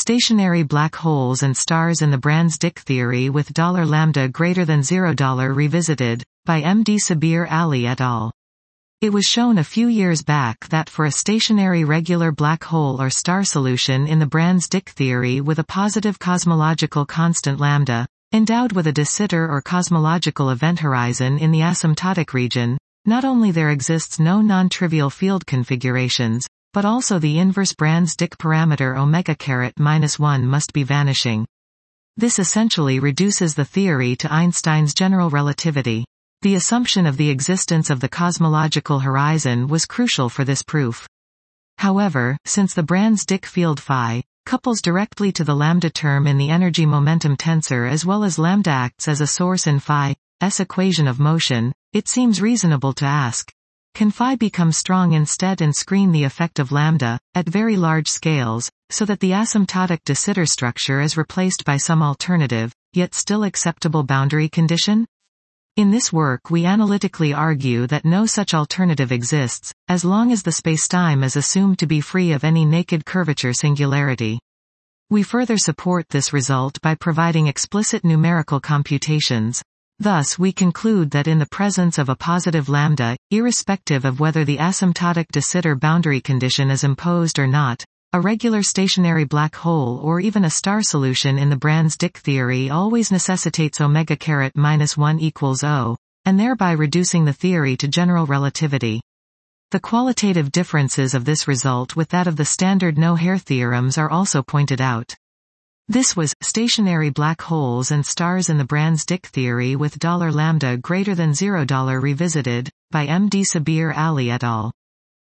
Stationary black holes and stars in the Brans-Dicke theory with $lambda greater than $0 revisited, by M.D. Sabir Ali et al. It was shown a few years back that for a stationary regular black hole or star solution in the Brans-Dicke theory with a positive cosmological constant lambda, endowed with a de Sitter or cosmological event horizon in the asymptotic region, not only there exists no non-trivial field configurations, but also the inverse Brans-Dicke parameter ω-1 must be vanishing. This essentially reduces the theory to Einstein's general relativity. The assumption of the existence of the cosmological horizon was crucial for this proof. However, since the Brans-Dicke field phi couples directly to the lambda term in the energy-momentum tensor as well as lambda acts as a source in phi's equation of motion, it seems reasonable to ask, can phi become strong instead and screen the effect of lambda, at very large scales, so that the asymptotic de Sitter structure is replaced by some alternative, yet still acceptable boundary condition? In this work we analytically argue that no such alternative exists, as long as the spacetime is assumed to be free of any naked curvature singularity. We further support this result by providing explicit numerical computations. Thus we conclude that in the presence of a positive lambda, irrespective of whether the asymptotic de Sitter boundary condition is imposed or not, a regular stationary black hole or even a star solution in the Brans-Dicke theory always necessitates ω-1 equals O, and thereby reducing the theory to general relativity. The qualitative differences of this result with that of the standard no-hair theorems are also pointed out. This was stationary black holes and stars in the Brans-Dicke theory with $lambda greater than $0 revisited, by M.D. Sabir Ali et al.